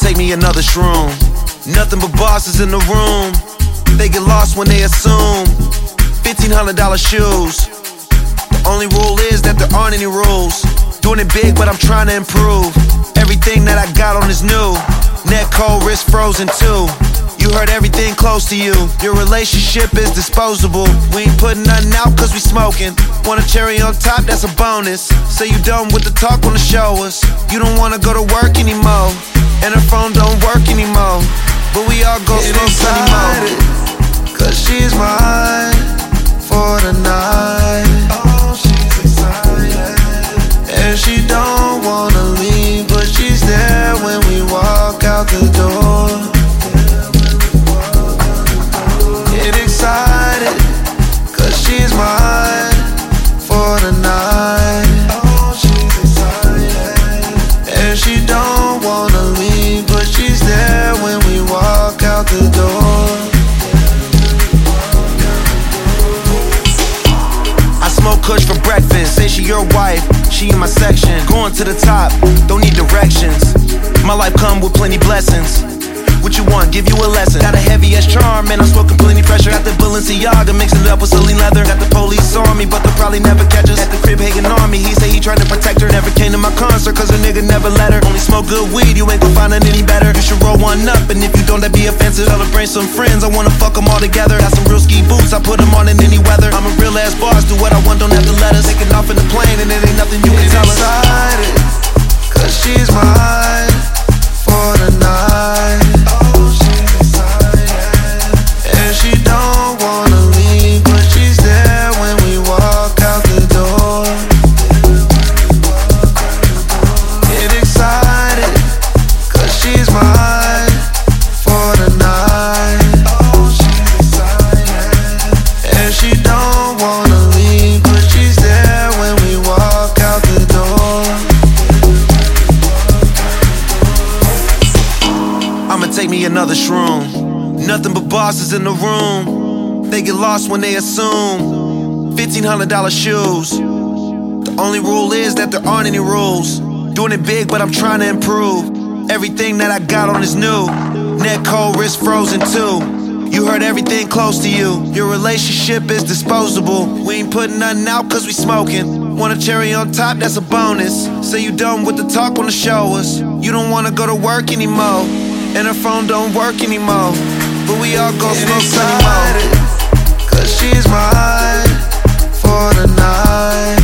take me another shroom. Nothing but bosses in the room. They get lost when they assume $1,500 shoes. The only rule is that there aren't any rules. Doing it big, but I'm trying to improve. Everything that I got on is new. Neck cold, wrist frozen too. You heard everything close to you. Your relationship is disposable. We ain't putting nothing out cause we smoking. Want a cherry on top, that's a bonus. Say you done with the talk, wanna show us. You don't wanna go to work anymore, and her phone don't work anymore. But we all go slow sunny mode. Cause she's mine for the night. Oh, she's excited. And she don't wanna leave, but she's there when we walk out the door. Get excited, cause she's mine for the night. Oh, she's excited. And she don't wanna leave, but she's there when we walk out the door. I smoke kush for breakfast, say she your wife, she in my section. Going to the top, don't need directions. My life come with plenty blessings. What you want, give you a lesson. Got a heavy ass charm, and I'm smoking plenty pressure. Got the Balenciaga, mixing it up with Celine leather. Got the police on me, but they'll probably never catch us. At the crib hating on me, he say he tried to protect her. Never came to my concert, cause a nigga never let her. Only smoke good weed, you ain't gon' find it any better. You should roll one up, and if you don't, that be offensive. Tell her bring some friends, I wanna fuck them all together. Got some real ski boots, I put them on in any weather. I'm a real ass boss, do what I want, don't have to let us. Taking off in the plane, and it ain't nothing you can tell us. Excited, cause she's mine for the night. She don't wanna leave, but she's there when we walk out the door. Get excited, cause she's mine for the night. Oh, she's excited. And she don't wanna leave, but she's there when we walk out the door. I'ma take me another shroom. Nothing but bosses in the room. They get lost when they assume $1,500 shoes. The only rule is that there aren't any rules. Doing it big, but I'm trying to improve. Everything that I got on is new. Neck cold, wrist frozen too. You heard everything close to you. Your relationship is disposable. We ain't putting nothing out cause we smoking. Want a cherry on top, that's a bonus. Say you done with the talk, wanna show us. You don't wanna go to work anymore, and her phone don't work anymore. But we all go slow sunny mode. Cause she's mine for the night.